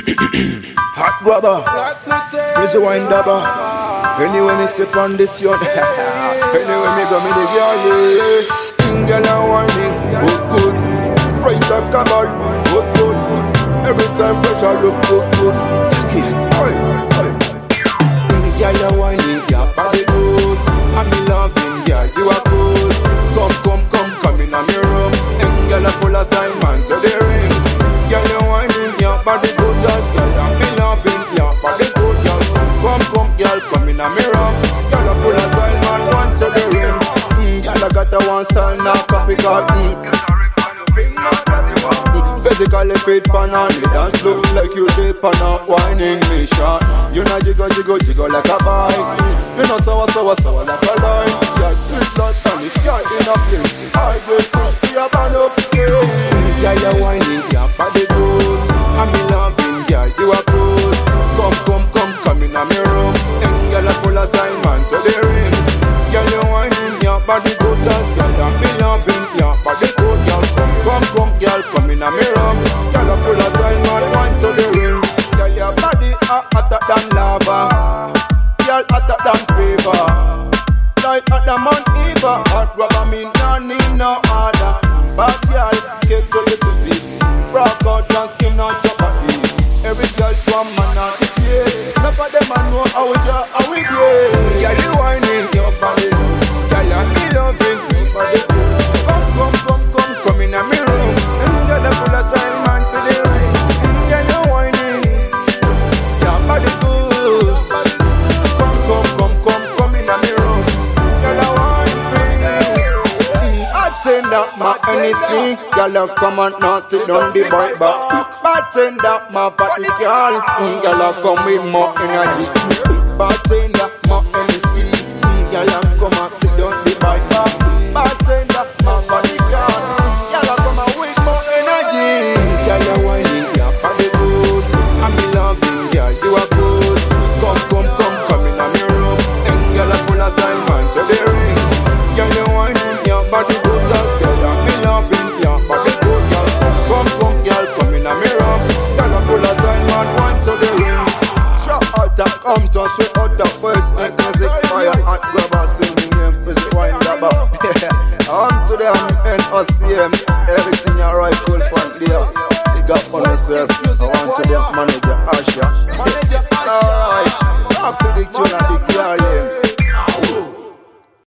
Hot grabber, crazy wine dabber. Anyway me sip on this yacht. Anyway me go me the girl, yeah. Girl and whining, good good. Right a cabal, good good. Every time pressure look good good. Take it, oi, oi. Girl and whining, your body good. I'm in loving, girl, you are good. Come in on me room. Girl a full of style, man, so they ring. Girl and whining, your body good, girl. I'm in loving, your body good, girl. Girl, come in a mirror. Girl, a full of style, man, one to the rim. Girl, I got a one style, now copycat. Physically fit, pan on me dance look like you dip on a whining mission. You know jiggle like a bike. You know sour like a lime. Girl, twist like and it's girl in a place. I get push your band up, yeah. Girl, you whining, your body good. I'm in loving, girl, you are good. Come in a mirror. Girl, a full of style, man, so they ring. Girl, you whining, your body good, girl, I'm in loving, your body good, girl. Come in a mirror. Girl, a full of style, man, one to the ring. Girl, your body hotter than lava. Girl, hotter than fever. Like hotter Mount Eva. Hot rubber, me no need no other. But girl, get to the city. Rock out and skin out your body. Every girl from man on the place. None of them I know how we do, how we do. Girl, you whining your body. Girl, I'm me loving your body. Come in a mirror. Girl, a full of style, man, to the ring. Girl, you whining your body good. Come in a mirror. Girl, I want free. I send that my anything. Girl, come and not sit down the bike back. Bartender, my body girl. Girl, come with more energy. Bartender, my energy. Girl, come and sit down the bike back. Bartender, my body girl. Girl, come and with more energy. Girl, you whining, your body good. I'm in loving, girl, you are good. Come in on your room. Girl, full of style, man, to the ring. Girl, you whining, your body good, girl, I'm in loving, your body good, girl. Girl, come in on your room. Girl, full of style, man, one to the ring. Straight out the come to straight out the first music fire and grabber singing name, Mr. Wine Dabber. On to them NOCM, everything you right, cool from there. Big up on yourself. I want to them manager Asha.